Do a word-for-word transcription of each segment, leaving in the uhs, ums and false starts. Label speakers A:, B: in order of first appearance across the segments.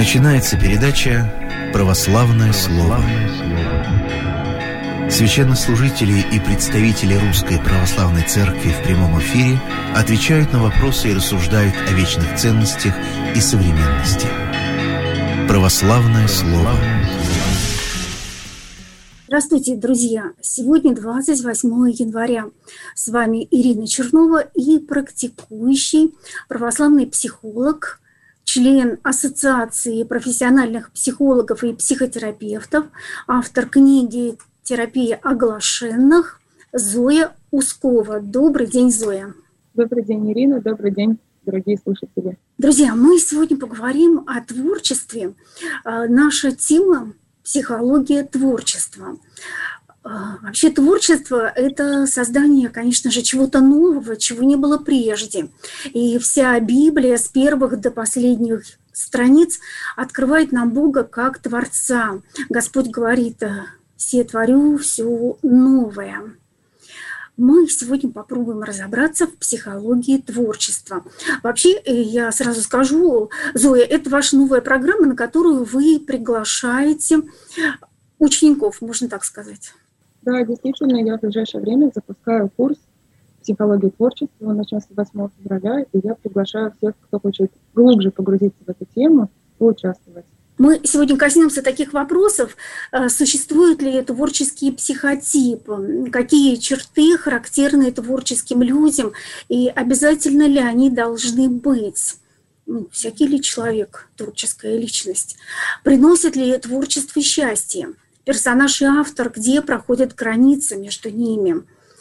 A: Начинается передача «Православное слово». Священнослужители и представители Русской Православной Церкви в прямом эфире отвечают на вопросы и рассуждают о вечных ценностях и современности. «Православное слово».
B: Здравствуйте, друзья! Сегодня двадцать восьмое января. С вами Ирина Чернова и практикующий православный психолог, член Ассоциации профессиональных психологов и психотерапевтов, автор книги «Терапия оглашенных» Зоя Ускова. Добрый день, Зоя.
C: Добрый день, Ирина. Добрый день, дорогие слушатели.
B: Друзья, мы сегодня поговорим о творчестве. Наша тема – психология творчества. Вообще творчество – это создание, конечно же, чего-то нового, чего не было прежде. И вся Библия с первых до последних страниц открывает нам Бога как Творца. Господь говорит: «Се творю все новое». Мы сегодня попробуем разобраться в психологии творчества. Вообще, я сразу скажу, Зоя, это ваша новая программа, на которую вы приглашаете учеников, можно так сказать.
C: Да, действительно, я в ближайшее время запускаю курс «Психология творчества». Он начнется восьмого февраля, и я приглашаю всех, кто хочет глубже погрузиться в эту тему, поучаствовать.
B: Мы сегодня коснемся таких вопросов. Существуют ли творческие психотипы? Какие черты характерны творческим людям? И обязательно ли они должны быть? Ну, всякий ли человек творческая личность? Приносит ли творчество счастье? Персонаж и автор, где проходят границы между ними?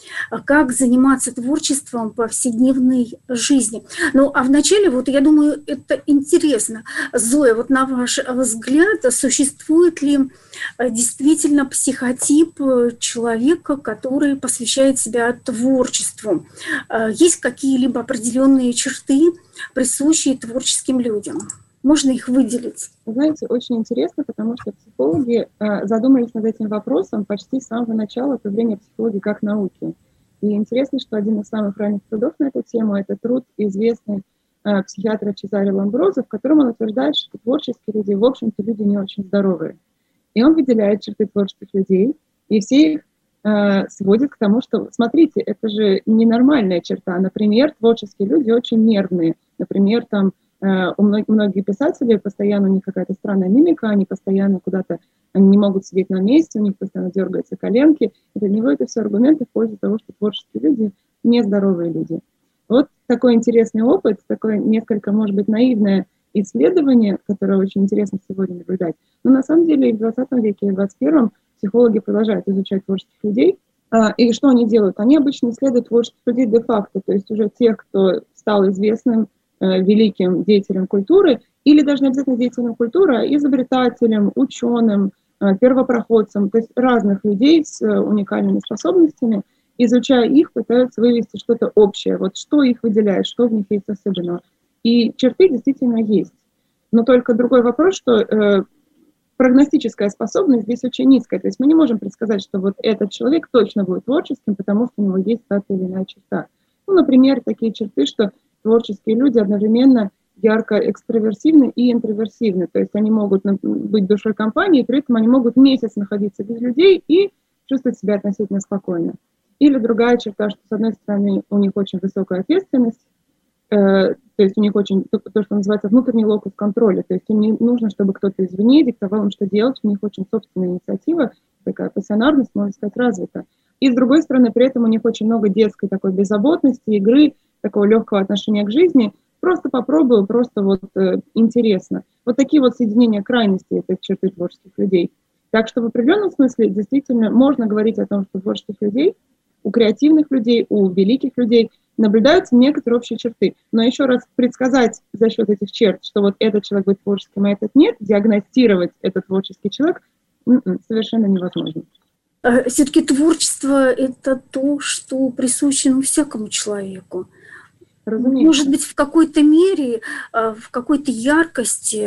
B: Как заниматься творчеством в повседневной жизни. Ну, а вначале, вот я думаю, это интересно. Зоя, вот на ваш взгляд, существует ли действительно психотип человека, который посвящает себя творчеству? Есть какие-либо определенные черты, присущие творческим людям? Можно их выделить?
C: Знаете, очень интересно, потому что психологи э, задумались над этим вопросом почти с самого начала появления психологии как науки. И интересно, что один из самых ранних трудов на эту тему – это труд известный э, психиатра Чезаре Ламброзо, в котором он утверждает, что творческие люди, в общем-то, люди не очень здоровые. И он выделяет черты творческих людей, и все их э, сводит к тому, что, смотрите, это же ненормальная черта. Например, творческие люди очень нервные. Например, там, У многих, многие писатели, постоянно у них какая-то странная мимика, они постоянно куда-то, они не могут сидеть на месте, у них постоянно дергаются коленки. И для него это все аргументы в пользу того, что творческие люди – нездоровые люди. Вот такой интересный опыт, такое несколько, может быть, наивное исследование, которое очень интересно сегодня наблюдать. Но на самом деле и в двадцатом веке, и в двадцать первом психологи продолжают изучать творческих людей. И что они делают? Они обычно исследуют творческих людей де-факто, то есть уже тех, кто стал известным, великим деятелем культуры, или даже не обязательно деятелем культуры, а изобретателем, ученым, первопроходцем, то есть разных людей с уникальными способностями, изучая их, пытаются вывести что-то общее, вот что их выделяет, что в них есть особенного. И черты действительно есть. Но только другой вопрос, что э, прогностическая способность здесь очень низкая, то есть мы не можем предсказать, что вот этот человек точно будет творческим, потому что у него есть та или иная черта. Ну, например, такие черты, что творческие люди одновременно ярко экстраверсивны и интроверсивны. То есть они могут быть душой компании, при этом они могут месяц находиться без людей и чувствовать себя относительно спокойно. Или другая черта, что с одной стороны у них очень высокая ответственность, э, то есть у них очень то, то, что называется внутренний локус контроля. То есть им не нужно, чтобы кто-то извне диктовал им, что делать. У них очень собственная инициатива, такая пассионарность, можно сказать, развита. И с другой стороны, при этом у них очень много детской такой беззаботности, игры, такого легкого отношения к жизни, просто попробую, просто вот э, интересно. Вот такие вот соединения крайностей, это черты творческих людей. Так что в определенном смысле действительно можно говорить о том, что у творческих людей, у креативных людей, у великих людей наблюдаются некоторые общие черты. Но еще раз предсказать за счет этих черт, что вот этот человек будет творческим, а этот нет, диагностировать этот творческий человек совершенно невозможно.
B: Все-таки творчество – это то, что присуще ну, всякому человеку.
C: Разумеется.
B: Может быть, в какой-то мере, в какой-то яркости.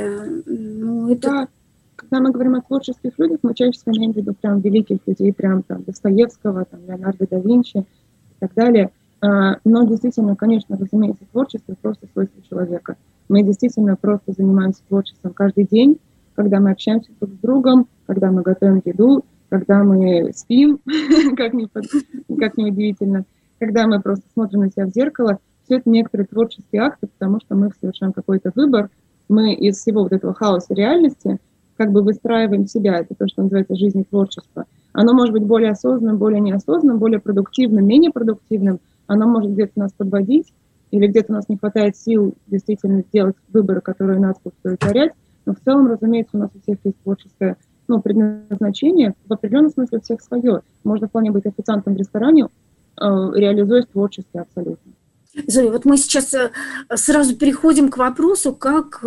B: Ну, это...
C: Да, когда мы говорим о творческих людях, мы чаще всего имеем в виду прям великих людей, прям там Достоевского, там, Леонардо да Винчи и так далее. Но действительно, конечно, разумеется, творчество просто свойство человека. Мы действительно просто занимаемся творчеством каждый день, когда мы общаемся друг с другом, когда мы готовим еду, когда мы спим, как ни, как ни удивительно, когда мы просто смотрим на себя в зеркало. Все это некоторые творческие акты, потому что мы совершаем какой-то выбор. Мы из всего вот этого хаоса реальности как бы выстраиваем себя. Это то, что называется жизнь и творчество. Оно может быть более осознанным, более неосознанным, более продуктивным, менее продуктивным. Оно может где-то нас подводить, или где-то у нас не хватает сил действительно сделать выборы, которые нас будут удовлетворять. Но в целом, разумеется, у нас у всех есть творческое, ну, предназначение. В определенном смысле у всех свое. Можно вполне быть официантом в ресторане, э, реализуясь творчески абсолютно.
B: Зоя, вот мы сейчас сразу переходим к вопросу, как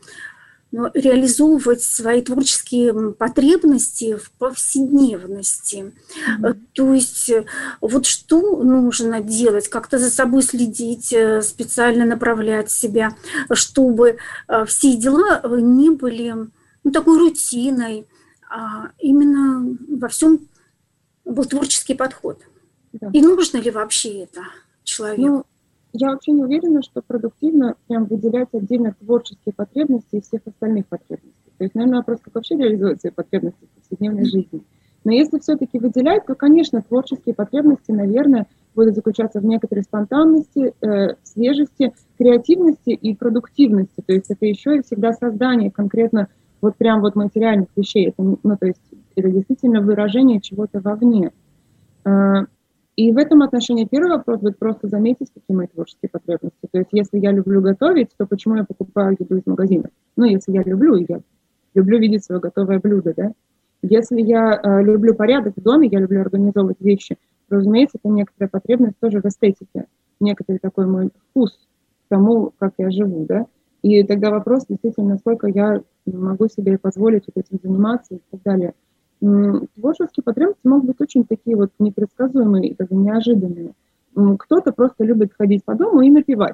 B: реализовывать свои творческие потребности в повседневности. Mm-hmm. То есть вот что нужно делать, как-то за собой следить, специально направлять себя, чтобы все дела не были, ну, такой рутиной, а именно во всем был творческий подход. Да. И нужно ли вообще это человеку?
C: Ну, я вообще не уверена, что продуктивно прям выделять отдельно творческие потребности из всех остальных потребностей. То есть, наверное, вопрос, как вообще реализовать свои потребности в повседневной жизни. Но если все-таки выделять, то, конечно, творческие потребности, наверное, будут заключаться в некоторой спонтанности, э, свежести, креативности и продуктивности. То есть это еще и всегда создание конкретно вот прям вот материальных вещей. Это, ну, то есть это действительно выражение чего-то вовне. Э, И в этом отношении первый вопрос будет просто заметить, какие мои творческие потребности. То есть если я люблю готовить, то почему я покупаю еду из магазина? Ну, если я люблю, и я люблю видеть свое готовое блюдо, да? Если я э, люблю порядок в доме, я люблю организовывать вещи, то, разумеется, это некоторая потребность тоже в эстетике, некоторый такой мой вкус к тому, как я живу, да? И тогда вопрос действительно, насколько я могу себе позволить вот этим заниматься и так далее. Творческие потребности могут быть очень такие вот непредсказуемые и даже неожиданные. Кто-то просто любит ходить по дому и напевать.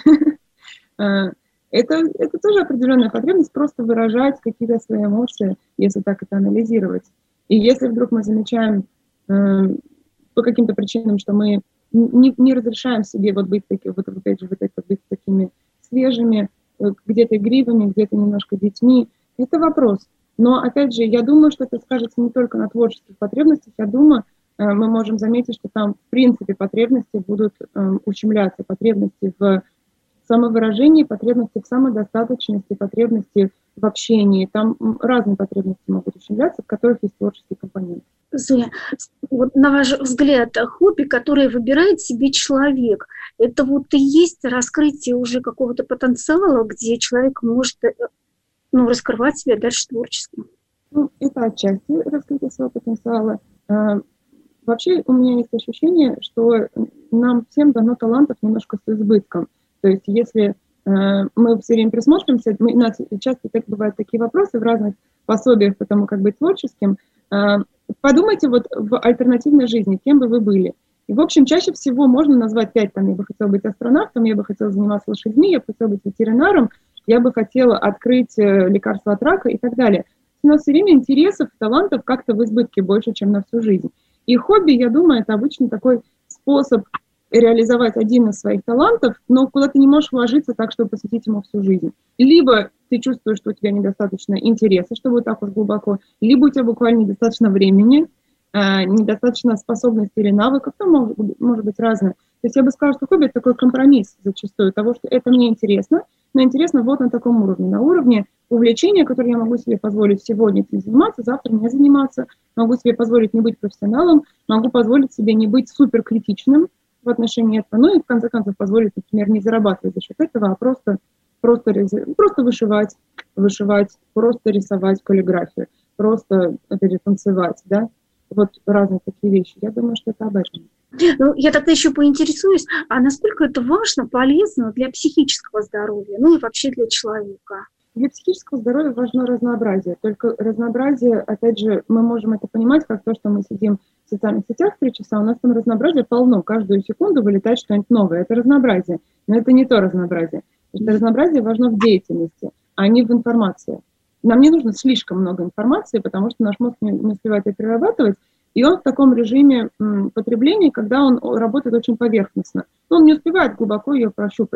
C: Это, это тоже определенная потребность, просто выражать какие-то свои эмоции, если так это анализировать. И если вдруг мы замечаем по каким-то причинам, что мы не, не разрешаем себе вот быть такими, вот опять же, вот это, быть такими свежими, где-то игривыми, где-то немножко детьми, это вопрос. Но, опять же, я думаю, что это скажется не только на творческих потребностях. Я думаю, мы можем заметить, что там, в принципе, потребности будут ущемляться. Потребности в самовыражении, потребности в самодостаточности, потребности в общении. Там разные потребности могут ущемляться, в которых есть творческий компонент.
B: Зоя, вот на ваш взгляд, хобби, которое выбирает себе человек, это вот и есть раскрытие уже какого-то потенциала, где человек может... ну, раскрывать себя дальше творчески?
C: Ну, это отчасти раскрытие своего потенциала. А, вообще у меня есть ощущение, что нам всем дано талантов немножко с избытком. То есть если а, мы все время присмотримся, мы, у нас часто так бывают такие вопросы в разных пособиях по тому, как быть творческим. А, подумайте вот в альтернативной жизни, кем бы вы были. И, в общем, чаще всего можно назвать пять, там, я бы хотела быть астронавтом, я бы хотела заниматься лошадьми, я бы хотела быть ветеринаром, я бы хотела открыть лекарство от рака и так далее. У нас все время интересов, талантов как-то в избытке больше, чем на всю жизнь. И хобби, я думаю, это обычно такой способ реализовать один из своих талантов, но куда ты не можешь вложиться так, чтобы посвятить ему всю жизнь. Либо ты чувствуешь, что у тебя недостаточно интереса, чтобы вот так вот глубоко, либо у тебя буквально недостаточно времени, э, недостаточно способностей или навыков, там может, может быть разное. То есть я бы сказала, что хобби – это такой компромисс зачастую того, что это мне интересно, но интересно вот на таком уровне, на уровне увлечения, которое я могу себе позволить сегодня этим заниматься, завтра не заниматься, могу себе позволить не быть профессионалом, могу позволить себе не быть суперкритичным в отношении этого, ну и в конце концов позволить, например, не зарабатывать за счет этого, а просто, просто, просто вышивать, вышивать, просто рисовать каллиграфию, просто, опять же, танцевать, да, вот разные такие вещи. Я думаю, что это об этом.
B: Ну, я тогда еще поинтересуюсь, а насколько это важно, полезно для психического здоровья, ну и вообще для человека?
C: Для психического здоровья важно разнообразие. Только разнообразие, опять же, мы можем это понимать, как то, что мы сидим в социальных сетях три часа, у нас там разнообразие полно. Каждую секунду вылетает что-нибудь новое. Это разнообразие. Но это не то разнообразие. Потому что разнообразие важно в деятельности, а не в информации. Нам не нужно слишком много информации, потому что наш мозг не, не успевает ее перерабатывать, и он в таком режиме м, потребления, когда он работает очень поверхностно. Он не успевает глубоко ее прощупать.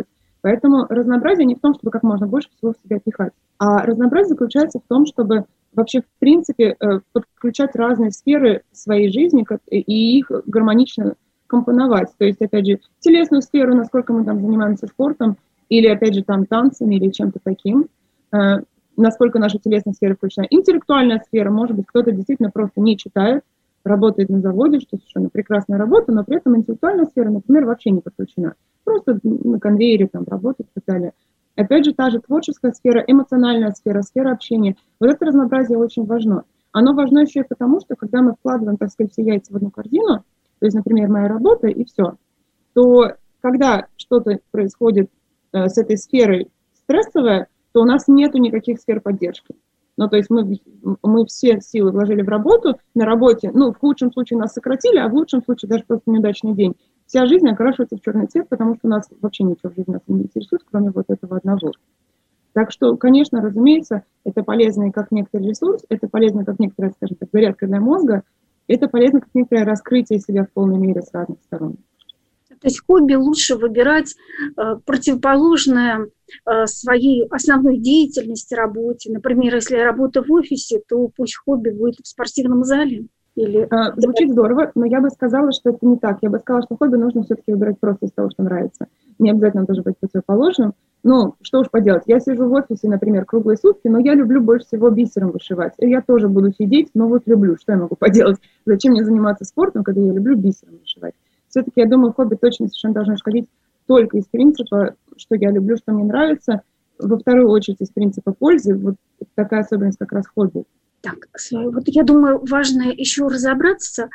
C: Поэтому разнообразие не в том, чтобы как можно больше всего в себя пихать, а разнообразие заключается в том, чтобы вообще, в принципе, подключать разные сферы своей жизни и их гармонично компоновать. То есть, опять же, телесную сферу, насколько мы там занимаемся спортом, или, опять же, там танцами или чем-то таким, насколько наша телесная сфера включена. Интеллектуальная сфера, может быть, кто-то действительно просто не читает, работает на заводе, что совершенно прекрасная работа, но при этом интеллектуальная сфера, например, вообще не подключена. Просто на конвейере там работает и так далее. Опять же, та же творческая сфера, эмоциональная сфера, сфера общения. Вот это разнообразие очень важно. Оно важно еще и потому, что когда мы вкладываем, так сказать, все яйца в одну корзину, то есть, например, моя работа и все, то когда что-то происходит э, с этой сферой стрессовое, то у нас нету никаких сфер поддержки. Ну, то есть мы, мы все силы вложили в работу, на работе, ну, в худшем случае нас сократили, а в лучшем случае даже просто неудачный день. Вся жизнь окрашивается в черный цвет, потому что у нас вообще ничего в жизни нас не интересует, кроме вот этого одного. Так что, конечно, разумеется, это полезно как некоторый ресурс, это полезно как некоторая, скажем так, зарядка для мозга, это полезно как некоторое раскрытие себя в полной мере с разных сторон.
B: То есть хобби лучше выбирать э, противоположное э, своей основной деятельности, работе. Например, если работа в офисе, то пусть хобби будет в спортивном зале. Или...
C: А, звучит здорово, но я бы сказала, что это не так. Я бы сказала, что хобби нужно все-таки выбирать просто из того, что нравится. Не обязательно должно быть противоположным. Ну, что уж поделать. Я сижу в офисе, например, круглые сутки, но я люблю больше всего бисером вышивать. И я тоже буду сидеть, но вот люблю. Что я могу поделать? Зачем мне заниматься спортом, когда я люблю бисером вышивать? Все-таки, я думаю, хобби точно совершенно должно исходить только из принципа, что я люблю, что мне нравится. Во вторую очередь из принципа пользы. Вот такая особенность как раз хобби.
B: Так, вот я думаю, важно еще разобраться,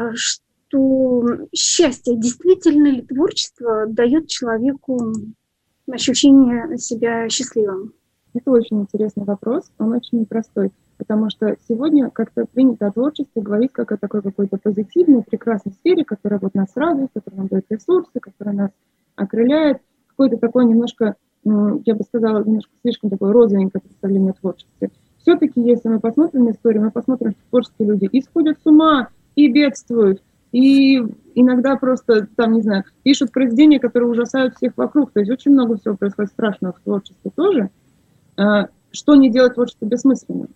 B: что счастье, действительно ли творчество дает человеку ощущение себя счастливым?
C: Это очень интересный вопрос, он очень непростой, потому что сегодня как-то принято о творчестве говорить как о такой какой-то позитивной, прекрасной сфере, которая вот нас радует, которая нам дает ресурсы, которая нас окрыляет, какой-то такой немножко, я бы сказала, немножко слишком такое розовенькое представление о творчестве. Все-таки, если мы посмотрим на историю, мы посмотрим, что творческие люди и сходят с ума, и бедствуют, и иногда просто, там, не знаю, пишут произведения, которые ужасают всех вокруг. То есть очень много всего происходит страшного в творчестве тоже. Что не делать творчество бессмысленным.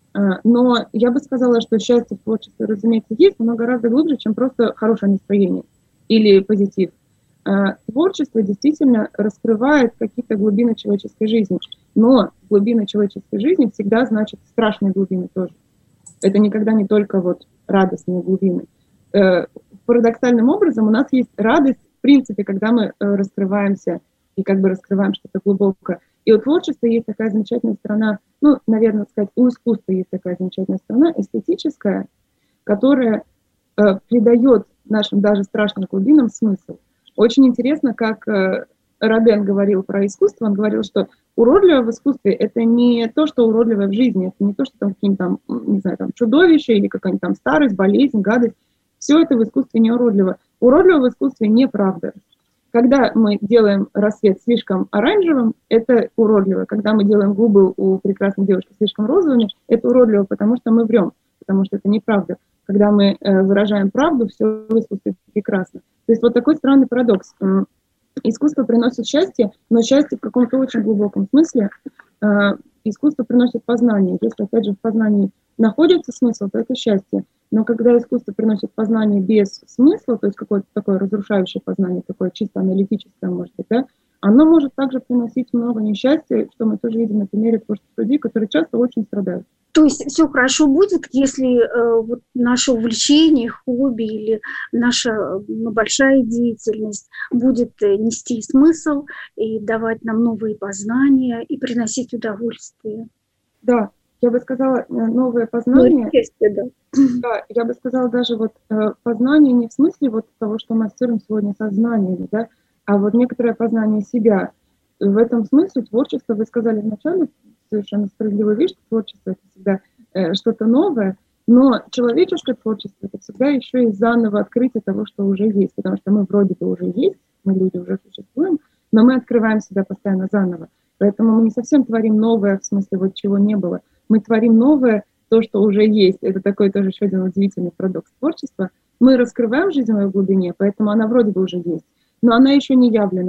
C: Но я бы сказала, что счастье в творчестве, разумеется, есть, но гораздо глубже, чем просто хорошее настроение или позитив. Творчество действительно раскрывает какие-то глубины человеческой жизни. Но глубины человеческой жизни всегда значит страшные глубины тоже. Это никогда не только вот радостные глубины. Парадоксальным образом у нас есть радость, в принципе, когда мы раскрываемся и как бы раскрываем что-то глубокое. И у творчества есть такая замечательная сторона, ну, наверное, сказать, у искусства есть такая замечательная сторона, эстетическая, которая э, придает нашим даже страшным глубинам смысл. Очень интересно, как э, Роден говорил про искусство, он говорил, что уродливое в искусстве — это не то, что уродливое в жизни, это не то, что там какие-нибудь там, не знаю, там чудовище или какая-нибудь там старость, болезнь, гадость. Все это в искусстве не уродливо. Уродливо в искусстве неправда. Когда мы делаем рассвет слишком оранжевым, это уродливо. Когда мы делаем губы у прекрасной девушки слишком розовыми, это уродливо, потому что мы врем, потому что это неправда. Когда мы э, выражаем правду, все в искусстве прекрасно. То есть вот такой странный парадокс. Искусство приносит счастье, но счастье в каком-то очень глубоком смысле. Э, искусство приносит познание. Если, опять же, в познании находится смысл, то это счастье. Но когда искусство приносит познание без смысла, то есть какое-то такое разрушающее познание, такое чисто аналитическое, может быть, да, оно может также приносить много несчастья, что мы тоже видим на примере творческих людей, которые часто очень страдают.
B: То есть все хорошо будет, если э, вот наше увлечение, хобби или наша ну, большая деятельность будет нести смысл и давать нам новые познания и приносить удовольствие.
C: Да. Я бы сказала, новое познание,
B: ну, да.
C: Да, я бы сказала даже вот познание не в смысле вот того, что мы ассоциируем сегодня со знаниями, да, а вот некоторое познание себя. В этом смысле творчество, вы сказали вначале совершенно справедливую вещь, что творчество — это всегда э, что-то новое, но человеческое творчество — это всегда еще и заново открытие того, что уже есть, потому что мы вроде бы уже есть, мы люди уже существуем, но мы открываем себя постоянно заново. Поэтому мы не совсем творим новое, в смысле вот чего не было. Мы творим новое, то, что уже есть. Это такой тоже еще один удивительный парадокс творчества. Мы раскрываем жизнь в ее глубине, поэтому она вроде бы уже есть, но она еще не явлена.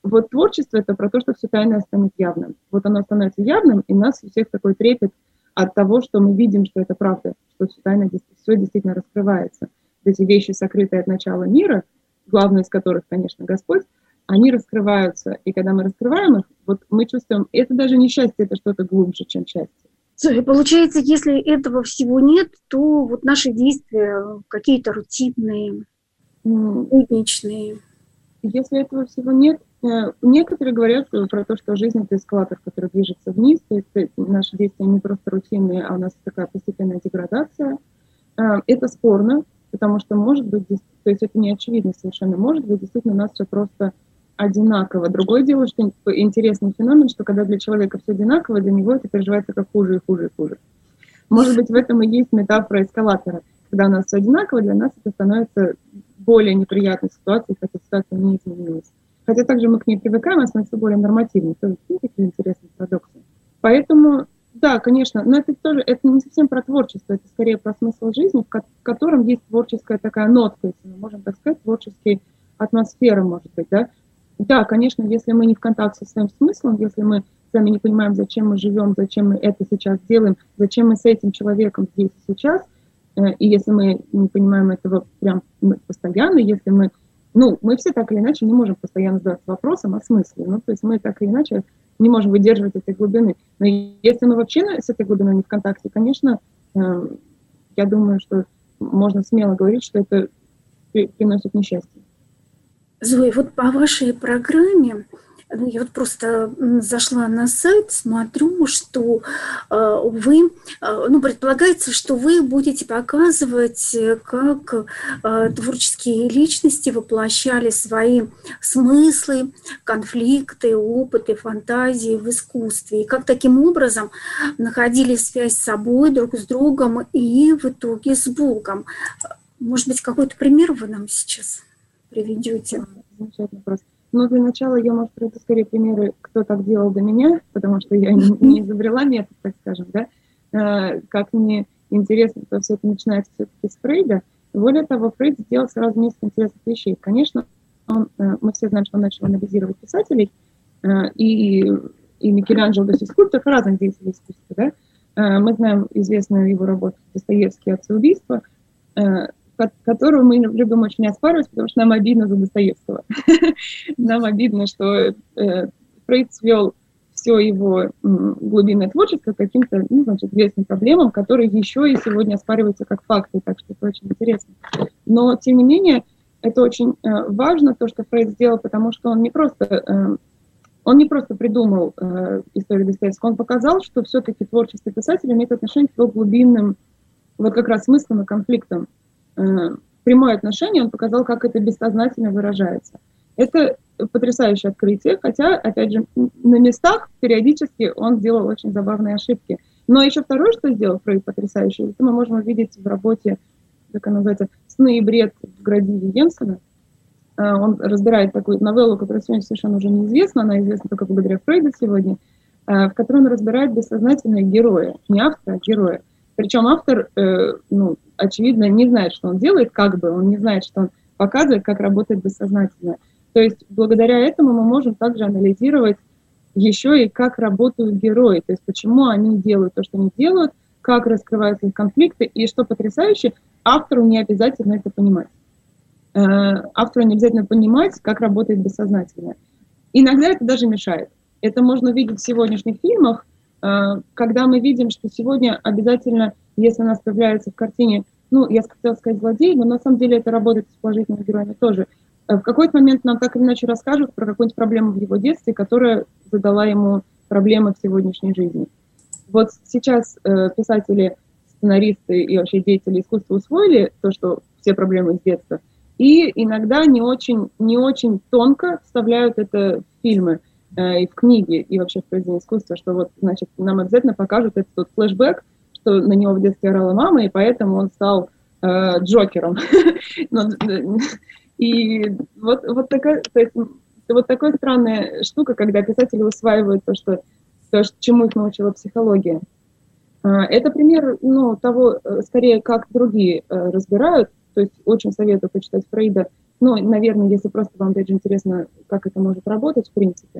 C: вот творчество — это про то, что все тайное станет явным. Вот оно становится явным, и у нас у всех такой трепет от того, что мы видим, что это правда, что все тайное, все действительно раскрывается. Эти вещи, сокрытые от начала мира, главное из которых, конечно, Господь, они раскрываются. И когда мы раскрываем их, вот мы чувствуем, это даже не счастье, это что-то глубже, чем счастье.
B: Софья, получается, если этого всего нет, то вот наши действия какие-то рутинные, будничные.
C: Если этого всего нет, некоторые говорят про то, что жизнь — это эскалатор, который движется вниз, то есть наши действия не просто рутинные, а у нас такая постепенная деградация. Это спорно, потому что, может быть, то есть это не очевидно совершенно, может быть, действительно у нас все просто одинаково. Другое дело, что интересный феномен, что когда для человека все одинаково, для него это переживается как хуже и хуже и хуже. Может быть, в этом и есть метафора эскалатора. Когда у нас все одинаково, для нас это становится более неприятной ситуацией, хотя ситуация не изменилась. Хотя также мы к ней привыкаем, а становится более нормативной. То есть такие интересные парадоксы. Поэтому, да, конечно, но это тоже, это не совсем про творчество, это скорее про смысл жизни, в котором есть творческая такая нотка, если мы можем так сказать, творческая атмосфера, может быть, да. Да, конечно, если мы не в контакте со своим смыслом, если мы сами не понимаем, зачем мы живем, зачем мы это сейчас делаем, зачем мы с этим человеком здесь и сейчас, и если мы не понимаем этого прям постоянно, если мы, ну, мы все так или иначе не можем постоянно задаваться вопросом о смысле, ну, то есть мы так или иначе не можем выдерживать этой глубины. Но если мы вообще с этой глубиной не в контакте, конечно, я думаю, что можно смело говорить, что это приносит несчастье.
B: Зоя, вот по вашей программе, ну, я вот просто зашла на сайт, смотрю, что э, вы, э, ну, предполагается, что вы будете показывать, как э, творческие личности воплощали свои смыслы, конфликты, опыты, фантазии в искусстве, и как таким образом находили связь с собой, друг с другом и в итоге с Богом. Может быть, какой-то пример вы нам сейчас приведете?
C: Замечательно просто. Но для начала я, может, приведу скорее примеры, кто так делал до меня, потому что я не, не изобрела метод, так скажем, да. А, как мне интересно, что все это начинается все-таки с Фрейда. Более того, Фрейд сделал сразу несколько интересных вещей. Конечно, он, мы все знаем, что он начал анализировать писателей, и, и Микеланджело, то есть скульптор разных деятелей искусства, да. А, мы знаем известную его работу «Достоевский. Отцы убийства», которую мы любим очень оспаривать, потому что нам обидно за Достоевского. Нам обидно, что Фрейд свел все его глубинное творчество к каким-то, ну, значит, известным проблемам, которые еще и сегодня оспариваются как факты, так что это очень интересно. Но, тем не менее, это очень важно, то, что Фрейд сделал, потому что он не просто, он не просто придумал историю Достоевского, он показал, что все-таки творчество писателя имеет отношение к его глубинным, вот как раз смыслам и конфликтам. Прямое отношение, он показал, как это бессознательно выражается. Это потрясающее открытие, хотя, опять же, на местах периодически он сделал очень забавные ошибки. Но еще второе, что сделал Фрейд потрясающее, это мы можем увидеть в работе, как она называется, «Сны и бред» в Градиве Йенсена. Он разбирает такую новеллу, которая сегодня совершенно уже неизвестна, она известна только благодаря Фрейду сегодня, в которой он разбирает бессознательное героя, не автора, а героя. Причем автор, э, ну, очевидно, не знает, что он делает, как бы, он не знает, что он показывает, как работает бессознательно. То есть благодаря этому мы можем также анализировать еще и как работают герои, то есть почему они делают то, что они делают, как раскрываются их конфликты, и что потрясающе, автору не обязательно это понимать. Э, автору не обязательно понимать, как работает бессознательное. Иногда это даже мешает. Это можно увидеть в сегодняшних фильмах, когда мы видим, что сегодня обязательно, если у нас появляется в картине, ну, я хотела сказать злодей, но на самом деле это работает с положительными героями тоже, в какой-то момент нам так или иначе расскажут про какую-нибудь проблему в его детстве, которая задала ему проблемы в сегодняшней жизни. Вот сейчас э, писатели, сценаристы и вообще деятели искусства усвоили то, что все проблемы из детства, и иногда не очень, не очень тонко вставляют это в фильмы, и в книге, и вообще в произведении искусства, что вот, значит, нам обязательно покажут этот вот флешбэк, что на него в детстве орала мама, и поэтому он стал э, Джокером. И вот, вот, такая, то есть, вот такая странная штука, когда писатели усваивают то, что, то, чему их научила психология. Это пример, ну, того, скорее, как другие разбирают, то есть очень советую почитать Фрейда ну, наверное, если просто вам, опять же, интересно, как это может работать, в принципе.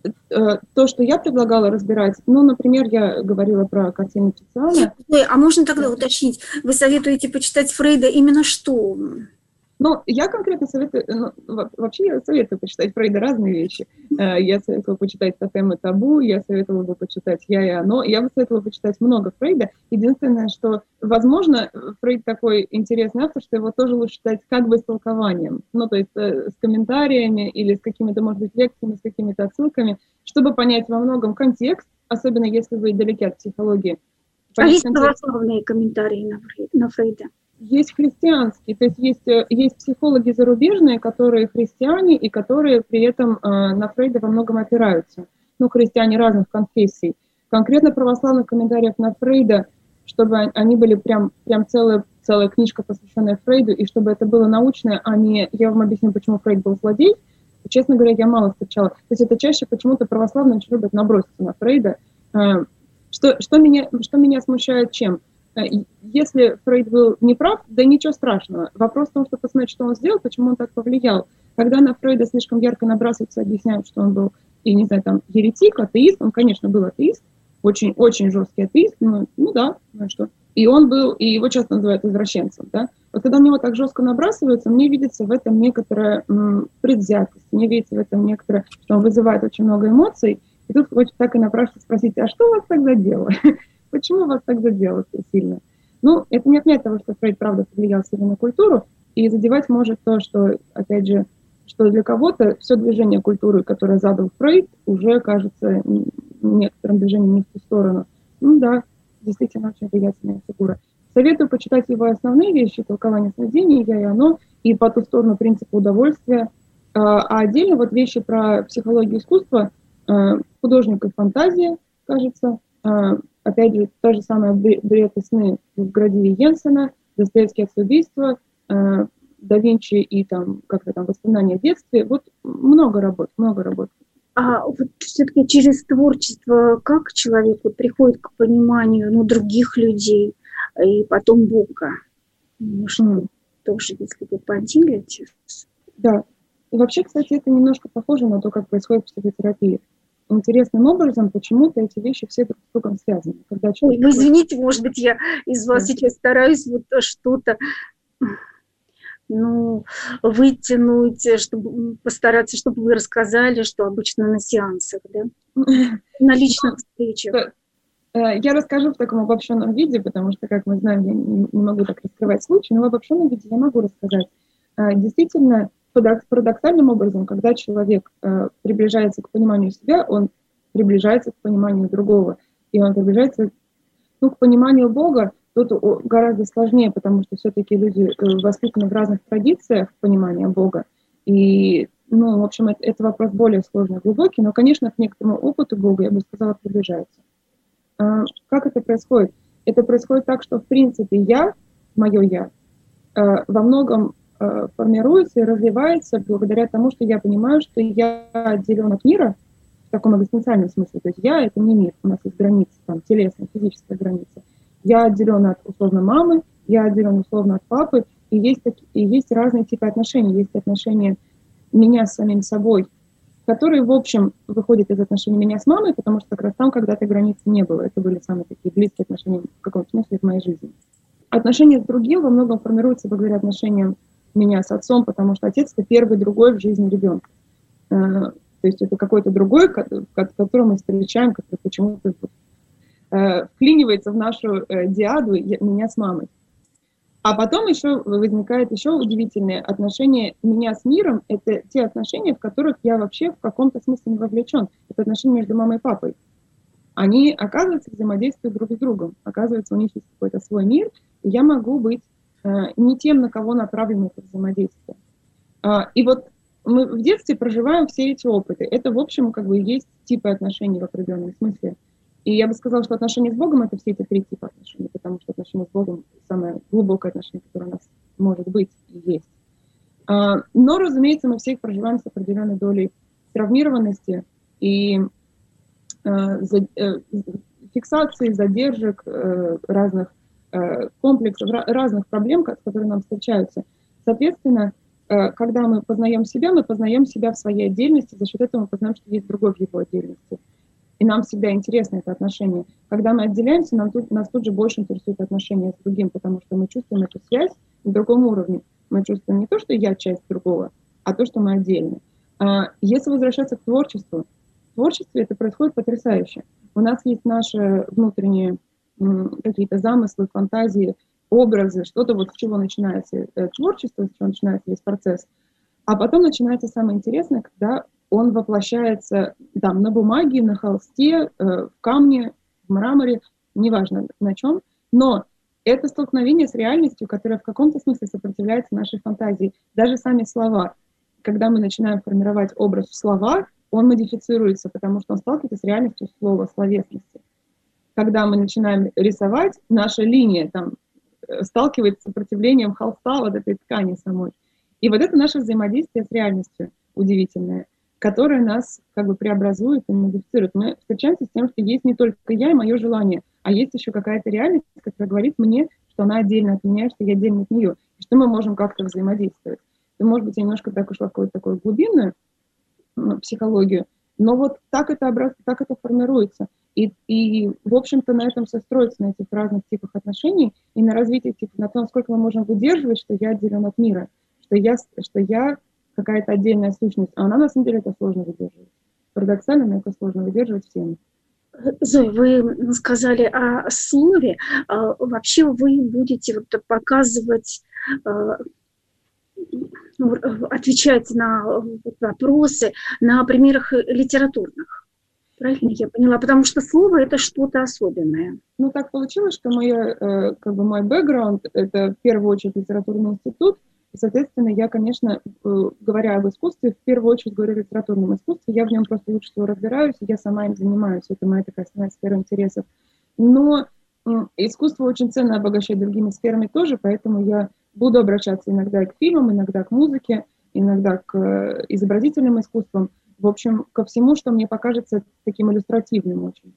C: То, что я предлагала разбирать, ну, например, я говорила про картину Тициана.
B: Ой, а можно тогда уточнить, вы советуете почитать Фрейда именно что?
C: Ну, я конкретно советую, ну, вообще я советую почитать Фрейда разные вещи. Я советовала почитать «Тотем и табу», я советовала бы почитать «Я и оно», я бы советовала почитать много Фрейда. Единственное, что, возможно, Фрейд такой интересный автор, что его тоже лучше читать как бы с толкованием, ну, то есть с комментариями или с какими-то, может быть, лекциями, с какими-то отсылками, чтобы понять во многом контекст, особенно если вы далеки от психологии.
B: А есть православные комментарии на Фрейда?
C: Есть христианские, то есть есть, есть психологи зарубежные, которые христиане и которые при этом э, на Фрейда во многом опираются. Ну, христиане разных конфессий. Конкретно православных комментариев на Фрейда, чтобы они были прям, прям целая, целая книжка, посвященная Фрейду, и чтобы это было научное, а не... Я вам объясню, почему Фрейд был злодей. Честно говоря, я мало встречала. То есть это чаще почему-то православные очень любят наброситься на Фрейда. Э, что, что, меня, что меня смущает чем? Если Фрейд был неправ, да ничего страшного. Вопрос в том, что посмотреть, что он сделал, почему он так повлиял. Когда на Фрейда слишком ярко набрасываются, объясняют, что он был, и не знаю, там, еретик, атеист, он, конечно, был атеист, очень, очень жесткий атеист, ну, ну да, ну что. И он был, и его часто называют извращенцем, да. Вот когда на него так жестко набрасываются, мне видится в этом некоторая м, предвзятость, мне видится в этом некоторое, что он вызывает очень много эмоций, и тут хочется так и напрашиваться спросить, а что у вас тогда дело? Почему вас так задело сильно? Ну, это не отменяет того, что Фрейд, правда, повлиял сильно на культуру, и задевать может то, что, опять же, что для кого-то все движение культуры, которое задал Фрейд, уже кажется некоторым движением не в ту сторону. Ну да, действительно очень влиятельная фигура. Советую почитать его основные вещи, толкование сновидений, «Я и оно», и по ту сторону принципа удовольствия. А отдельно вот вещи про психологию искусства, художник и фантазия, кажется, опять же, та же самая «Бред и сны» в Градиве Йенсена, Достоевский «Отцеубийство», э, да Винчи и там как-то там «Воспоминания о детстве». Вот много работ, много работ.
B: А вот все-таки через творчество как человек вот приходит к пониманию, ну, других людей и потом Бога? Может, mm. тоже, если вы поделитесь.
C: Да. И вообще, кстати, это немножко похоже на то, как происходит психотерапия. Интересным образом почему-то эти вещи все друг с другом связаны. Когда
B: человек... Ой, ну, извините, может быть, я из вас да. сейчас стараюсь вот что-то ну, вытянуть, чтобы постараться, чтобы вы рассказали, что обычно на сеансах, да? На личных встречах.
C: Я расскажу в таком обобщенном виде, потому что, как мы знаем, я не могу так раскрывать случай, но в обобщенном виде я могу рассказать. Действительно, парадоксальным образом, когда человек э, приближается к пониманию себя, он приближается к пониманию другого. И он приближается ну, к пониманию Бога. Тут гораздо сложнее, потому что все-таки люди воспитаны в разных традициях понимания Бога. И, ну, в общем, это, это вопрос более сложный, глубокий, но, конечно, к некоторому опыту Бога, я бы сказала, приближается. А, как это происходит? Это происходит так, что, в принципе, я, мое я, э, во многом формируется и развивается благодаря тому, что я понимаю, что я отделен от мира в таком экзистенциальном смысле. То есть я — это не мир, у нас есть граница, там, телесная, физическая граница. Я отделен от, условно, мамы, я отделен, условно, от папы, и есть, и есть разные типы отношений. Есть отношения меня с самим собой, которые, в общем, выходят из отношений меня с мамой, потому что как раз там когда-то границы не было. Это были самые такие близкие отношения в каком-то смысле в моей жизни. Отношения с другим во многом формируются благодаря отношениям меня с отцом, потому что отец — это первый другой в жизни ребенка. То есть это какой-то другой, которого мы встречаем, который почему-то вклинивается в нашу диаду меня с мамой. А потом еще возникает еще удивительное отношение меня с миром. Это те отношения, в которых я вообще в каком-то смысле не вовлечен. Это отношения между мамой и папой. Они, оказывается, взаимодействуют друг с другом. Оказывается, у них есть какой-то свой мир, и я могу быть не тем, на кого направлено это взаимодействие. И вот мы в детстве проживаем все эти опыты. Это, в общем, как бы есть типы отношений в определенном смысле. И я бы сказала, что отношения с Богом — это все эти три типа отношений, потому что отношения с Богом — самое глубокое отношение, которое у нас может быть и есть. Но, разумеется, мы все их проживаем с определенной долей травмированности и фиксации, задержек, разных комплексов, разных проблем, которые нам встречаются. Соответственно, когда мы познаем себя, мы познаем себя в своей отдельности, за счет этого мы познаем, что есть другой в его отдельности. И нам всегда интересно это отношение. Когда мы отделяемся, нам тут, нас тут же больше интересует отношение с другим, потому что мы чувствуем эту связь на другом уровне. Мы чувствуем не то, что я часть другого, а то, что мы отдельны. Если возвращаться к творчеству, в творчестве это происходит потрясающе. У нас есть наши внутренние какие-то замыслы, фантазии, образы, что-то вот с чего начинается творчество, с чего начинается весь процесс. А потом начинается самое интересное, когда он воплощается там, на бумаге, на холсте, в камне, в мраморе, неважно на чем, но это столкновение с реальностью, которое в каком-то смысле сопротивляется нашей фантазии. Даже сами слова. Когда мы начинаем формировать образ в словах, он модифицируется, потому что он сталкивается с реальностью слова, словесности. Когда мы начинаем рисовать, наша линия там сталкивается с сопротивлением холста, вот этой ткани самой. И вот это наше взаимодействие с реальностью удивительное, которое нас как бы преобразует и модифицирует. Мы встречаемся с тем, что есть не только я и мое желание, а есть еще какая-то реальность, которая говорит мне, что она отдельно от меня, что я отдельно от нее, и что мы можем как-то взаимодействовать. И, может быть, я немножко так ушла в какую-то такую глубинную ну, психологию, но вот так это, образ... так это формируется. И, и, в общем-то, на этом все строится, на этих разных типах отношений и на развитии типа, на том, насколько мы можем выдерживать, что я отделен от мира, что я, что я какая-то отдельная сущность, а она, на самом деле, это сложно выдерживать. Парадоксально, но это сложно выдерживать всем.
B: Зоя, вы сказали о слове. Вообще вы будете вот показывать, отвечать на вопросы на примерах литературных. Правильно я поняла? Потому что слово – это что-то особенное.
C: Ну, так получилось, что моя, как бы мой бэкграунд – это в первую очередь литературный институт. И, соответственно, я, конечно, говоря об искусстве, в первую очередь говорю о литературном искусстве. Я в нем просто лучше всего разбираюсь, и я сама им занимаюсь. Это моя такая основная сфера интересов. Но искусство очень ценно обогащать другими сферами тоже, поэтому я буду обращаться иногда к фильмам, иногда к музыке, иногда к изобразительным искусствам. В общем, ко всему, что мне покажется таким иллюстративным очень.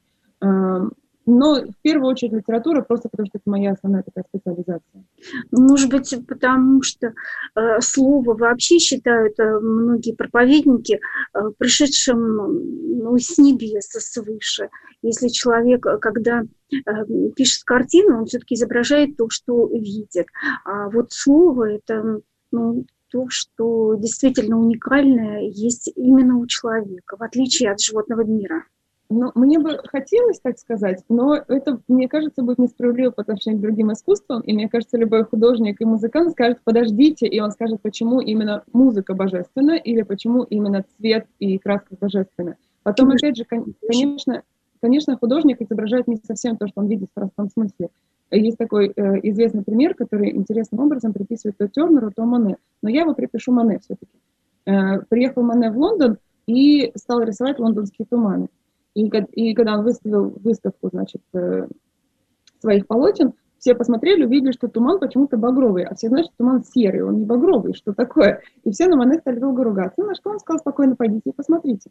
C: Но в первую очередь литература, просто потому что это моя основная такая специализация.
B: Может быть, потому что э, слово вообще считают э, многие проповедники э, пришедшим ну, с небес, свыше. Если человек, когда э, пишет картину, он все-таки изображает то, что видит. А вот слово – это ну, то, что действительно уникальное есть именно у человека, в отличие от животного мира.
C: Ну, мне бы хотелось так сказать, но это, мне кажется, будет несправедливо по отношению к другим искусствам, и мне кажется, любой художник и музыкант скажет, подождите, и он скажет, почему именно музыка божественна, или почему именно цвет и краска божественна. Потом, опять же, конечно, конечно, художник изображает не совсем то, что он видит в простом смысле. Есть такой э, известный пример, который интересным образом приписывает то Тернеру, то Моне, но я его припишу Моне все-таки. Э, приехал Моне в Лондон и стал рисовать лондонские туманы. И, и когда он выставил выставку, значит, своих полотен, все посмотрели, увидели, что туман почему-то багровый, а все знают, что туман серый, он не багровый, что такое? И все на Моне стали долго ругаться. На что он сказал спокойно, пойдите и посмотрите.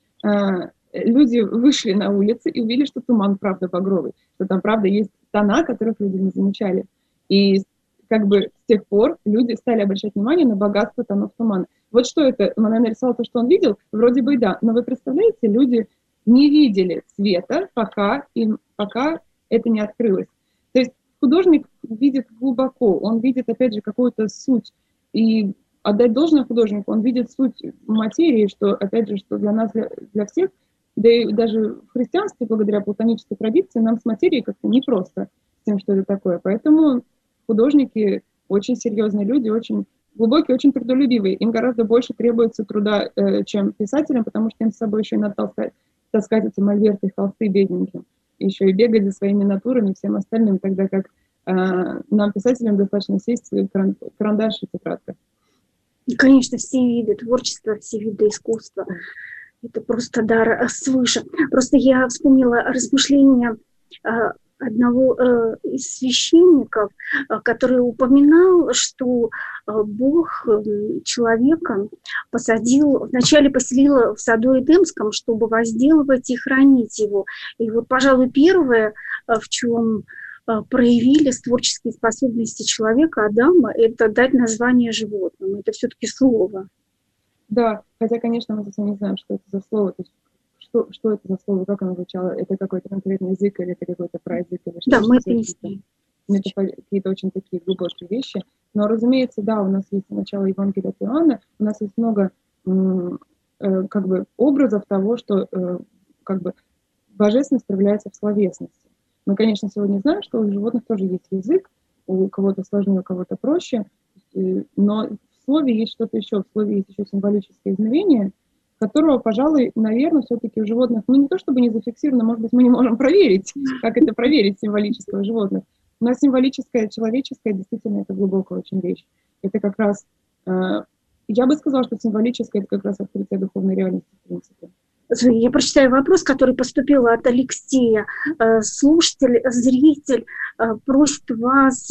C: Люди вышли на улицы и увидели, что туман правда багровый, что там правда есть тона, которых люди не замечали. И как бы с тех пор люди стали обращать внимание на богатство тонов тумана. Вот что это? Моне нарисовал то, что он видел? Вроде бы и да. Но вы представляете, люди не видели цвета, пока, им, пока это не открылось. То есть художник видит глубоко, он видит, опять же, какую-то суть. И отдать должное художнику, он видит суть материи, что, опять же, что для нас, для, для всех, да и даже в христианстве, благодаря платонической традиции, нам с материей как-то непросто с тем, что это такое. Поэтому художники очень серьезные люди, очень глубокие, очень трудолюбивые. Им гораздо больше требуется труда, э, чем писателям, потому что им с собой еще и надо таскать, таскать эти мольберты, холсты бедненьким. Еще и бегать за своими натурами и всем остальным, тогда как э, нам, писателям, достаточно сесть каран- карандаш и тетрадка.
B: Конечно, все виды творчества, все виды искусства. Это просто дар свыше. Просто я вспомнила размышления э, одного э, из священников, э, который упоминал, что э, Бог э, человека посадил, вначале поселил в саду Эдемском, чтобы возделывать и хранить его. И вот, пожалуй, первое, э, в чем проявили творческие способности человека, Адама, это дать название животным. Это все-таки слово.
C: Да, хотя, конечно, мы совсем не знаем, что это за слово, то есть что, что это за слово, как оно звучало, это какой-то конкретный язык или это какой-то праязык или что-то.
B: Да, мы это не знаем.
C: Это какие-то очень такие глубокие вещи. Но, разумеется, да, у нас есть начало Евангелия от Иоанна, у нас есть много м, э, как бы образов того, что э, как бы божественность проявляется в словесности. Мы, конечно, сегодня знаем, что у животных тоже есть язык, у кого-то сложнее, у кого-то проще, но в слове есть что-то еще, в слове есть еще символическое измерение, которого, пожалуй, наверное, все-таки у животных, ну не то чтобы не зафиксировано, может быть, мы не можем проверить, как это проверить символическое у животных, но символическое, человеческое, действительно, это глубокая очень вещь. Это как раз, э, я бы сказала, что символическое, это как раз открытие духовной реальности, в принципе.
B: Я прочитаю вопрос, который поступил от Алексея. Слушатель, зритель просит вас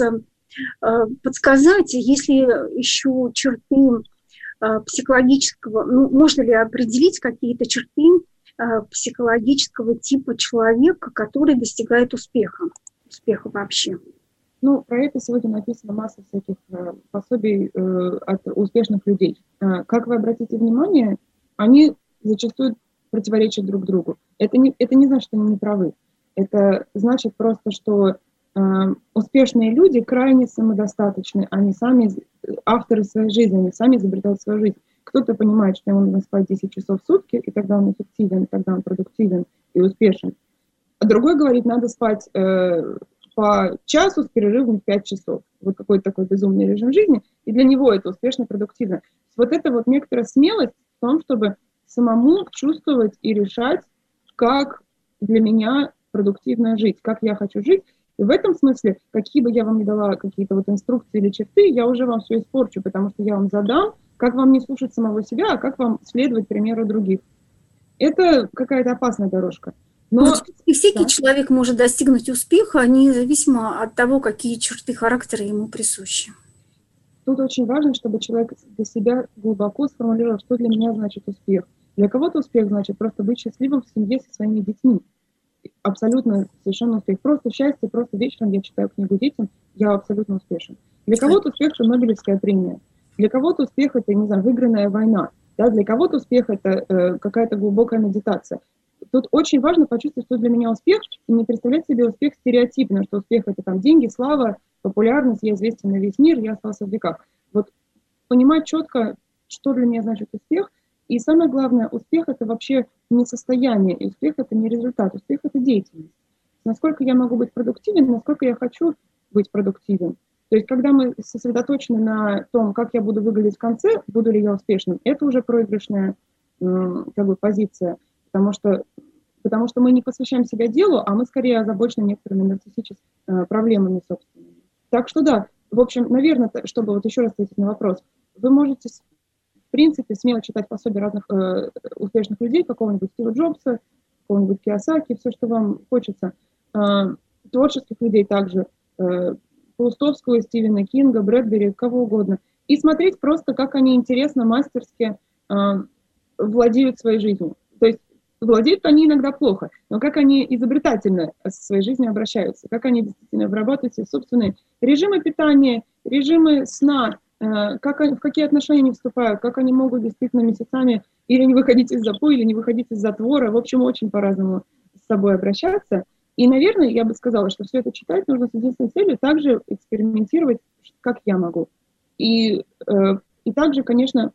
B: подсказать, если еще черты психологического, ну, можно ли определить какие-то черты психологического типа человека, который достигает успеха, успеха вообще?
C: Ну, про это сегодня написана масса всяких пособий от успешных людей. Как вы обратите внимание, они зачастую противоречат друг другу. Это не, это не значит, что они не правы. Это значит просто, что э, успешные люди крайне самодостаточны. Они сами авторы своей жизни, они сами изобретают свою жизнь. Кто-то понимает, что ему нужно спать десять часов в сутки, и тогда он эффективен, и тогда он продуктивен и успешен. А другой говорит, надо спать э, по часу с перерывом в пять часов. Вот какой-то такой безумный режим жизни. И для него это успешно, продуктивно. Вот это вот некоторая смелость в том, чтобы самому чувствовать и решать, как для меня продуктивно жить, как я хочу жить. И в этом смысле, какие бы я вам ни дала какие-то вот инструкции или черты, я уже вам все испорчу, потому что я вам задам, как вам не слушать самого себя, а как вам следовать примеру других. Это какая-то опасная дорожка. Но
B: ну, и всякий
C: да.
B: человек может достигнуть успеха, независимо от того, какие черты характера ему присущи.
C: Тут очень важно, чтобы человек для себя глубоко сформулировал, что для меня значит успех. Для кого-то успех значит просто быть счастливым в семье со своими детьми. Абсолютно совершенно успех. Просто счастье, просто вечером я читаю книгу детям, я абсолютно успешен. Для кого-то успех – это Нобелевская премия. Для кого-то успех – это, не знаю, выигранная война. Да? Для кого-то успех – это э, какая-то глубокая медитация. Тут очень важно почувствовать, что для меня успех, и не представлять себе успех стереотипно, что успех – это там деньги, слава, популярность, я известен на весь мир, я остался в веках. Вот понимать четко, что для меня значит успех. И самое главное, успех – это вообще не состояние, и успех – это не результат, успех – это деятельность. Насколько я могу быть продуктивен, насколько я хочу быть продуктивен. То есть, когда мы сосредоточены на том, как я буду выглядеть в конце, буду ли я успешным, это уже проигрышная как бы, позиция, потому что, потому что мы не посвящаем себя делу, а мы скорее озабочены некоторыми нарциссическими проблемами собственными. Так что да, в общем, наверное, чтобы вот еще раз ответить на вопрос, вы можете в принципе смело читать пособия разных э, успешных людей, какого-нибудь Стива Джобса, какого-нибудь Кийосаки, все, что вам хочется, э, творческих людей также, э, Паустовского, Стивена Кинга, Брэдбери, кого угодно, и смотреть просто, как они интересно, мастерски э, владеют своей жизнью. То есть владеют они иногда плохо, но как они изобретательно со своей жизнью обращаются, как они действительно вырабатывают себе собственные режимы питания, режимы сна, э, как они, в какие отношения они вступают, как они могут действительно месяцами или не выходить из запоя, или не выходить из затвора, в общем, очень по-разному с собой обращаться. И, наверное, я бы сказала, что все это читать нужно с единственной целью также экспериментировать, как я могу. И, э, и также, конечно,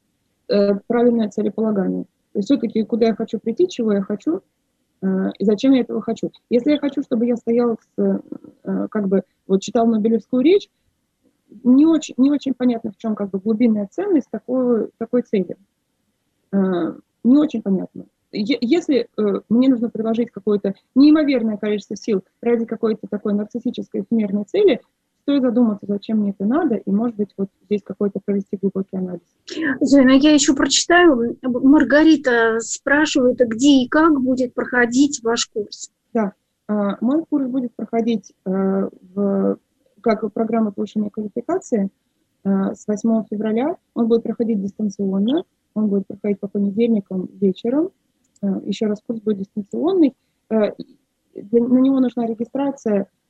C: э, правильное целеполагание. То есть все-таки, куда я хочу прийти, чего я хочу, э, и зачем я этого хочу. Если я хочу, чтобы я стоял, с, э, как бы, вот читал Нобелевскую речь, не очень, не очень понятно, в чем как бы глубинная ценность такой, такой цели. Э, не очень понятно. Если э, мне нужно приложить какое-то неимоверное количество сил ради какой-то такой нарциссической эфемерной цели, стоит задуматься, зачем мне это надо, и, может быть, вот здесь какой-то провести глубокий анализ.
B: Зоя, я еще прочитаю. Маргарита спрашивает, где и как будет проходить ваш курс?
C: Да, э, мой курс будет проходить э, в, как программа повышения квалификации э, с восьмого февраля. Он будет проходить дистанционно, он будет проходить по понедельникам вечером. Еще раз, курс будет дистанционный. На него нужна регистрация.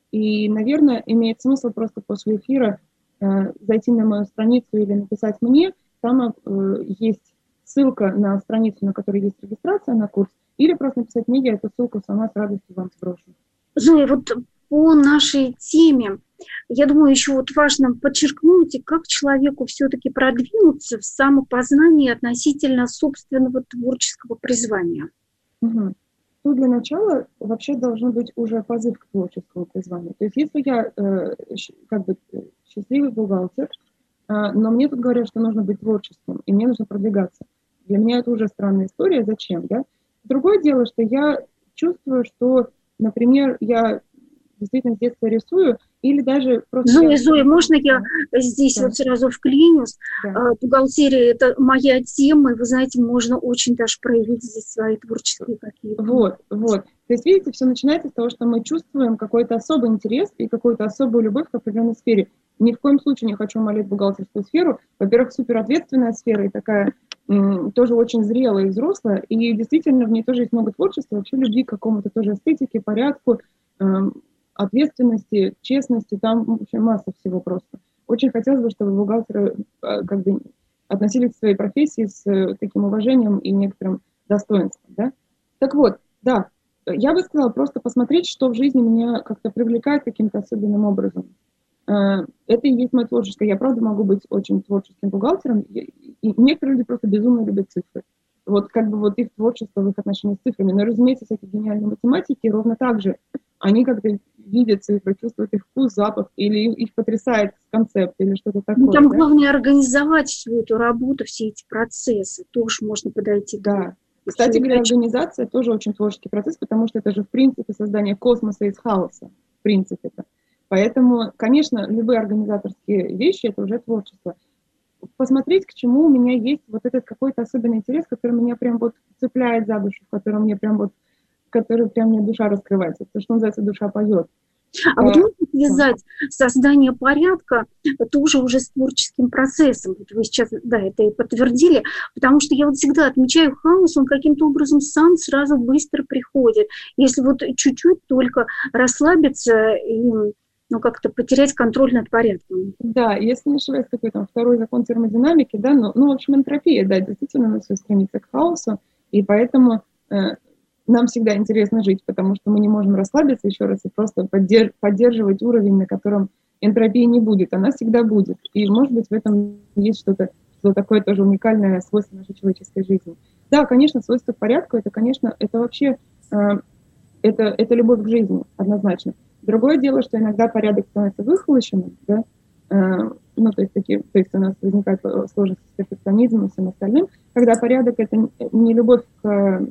C: И, наверное, имеет смысл просто после эфира э, зайти на мою страницу или написать мне. Там э, есть ссылка на страницу, на которой есть регистрация на курс, или просто написать мне, я эту ссылку сама с радостью вам сброшу.
B: Зоя, вот по нашей теме, я думаю, еще вот важно подчеркнуть, как человеку все-таки продвинуться в самопознании относительно собственного творческого призвания.
C: Угу. Ну, для начала вообще должен быть уже позыв к творческому призванию. То есть если я э, как бы счастливый бухгалтер, э, но мне тут говорят, что нужно быть творческим, и мне нужно продвигаться. Для меня это уже странная история, зачем, да? Другое дело, что я чувствую, что, например, я действительно с детства рисую, или даже просто...
B: Зоя,
C: я...
B: Зоя, можно я здесь да. вот сразу вклинюсь? Да. Бухгалтерия – это моя тема, и, вы знаете, можно очень даже проявить здесь свои творческие какие-то...
C: Вот, вот. То есть, видите, все начинается с того, что мы чувствуем какой-то особый интерес и какую-то особую любовь к определенной сфере. Ни в коем случае не хочу умалять бухгалтерскую сферу. Во-первых, суперответственная сфера и такая м, тоже очень зрелая и взрослая. И действительно в ней тоже есть много творчества, вообще любви к какому-то тоже эстетике, порядку, эм, ответственности, честности, там вообще масса всего просто. Очень хотелось бы, чтобы бухгалтеры как бы относились к своей профессии с таким уважением и некоторым достоинством, да? Так вот, да, я бы сказала просто посмотреть, что в жизни меня как-то привлекает каким-то особенным образом. Это и есть мое творческое. Я, правда, могу быть очень творческим бухгалтером, и некоторые люди просто безумно любят цифры. Вот как бы вот их творчество в их отношении с цифрами. Но, разумеется, всякие гениальные математики ровно так же. Они как-то видят цифры, чувствуют их вкус, запах, или их потрясает концепт, или что-то такое.
B: Ну, там
C: да?
B: главное организовать всю эту работу, все эти процессы. Тоже можно подойти.
C: Да. Кстати говоря, организация тоже очень творческий процесс, потому что это же, в принципе, создание космоса из хаоса. В принципе-то. Поэтому, конечно, любые организаторские вещи – это уже творчество. Посмотреть, к чему у меня есть вот этот какой-то особенный интерес, который меня прям вот цепляет за душу, в котором мне прям вот, в который прям мне душа раскрывается, то, что называется, душа поет.
B: А вот можно связать создание порядка тоже уже с творческим процессом? Вот вы сейчас, да, это и подтвердили, потому что я вот всегда отмечаю хаос, он каким-то образом сам сразу быстро приходит. Если вот чуть-чуть только расслабиться и ну, как-то потерять контроль над порядком.
C: Да, если не ошибаюсь, какой там второй закон термодинамики, да, ну, ну в общем, энтропия, да, действительно, у нас все стремится к хаосу, и поэтому э, нам всегда интересно жить, потому что мы не можем расслабиться еще раз и просто поддерж- поддерживать уровень, на котором энтропии не будет, она всегда будет. И, может быть, в этом есть что-то, что такое тоже уникальное свойство нашей человеческой жизни. Да, конечно, свойство к порядку, это, конечно, это вообще, э, это, это любовь к жизни, однозначно. Другое дело, что иногда порядок становится выхолощенным, да, э, ну, то есть, такие, то есть у нас возникает сложность с перфекционизмом и всем остальным, когда порядок – это не любовь к,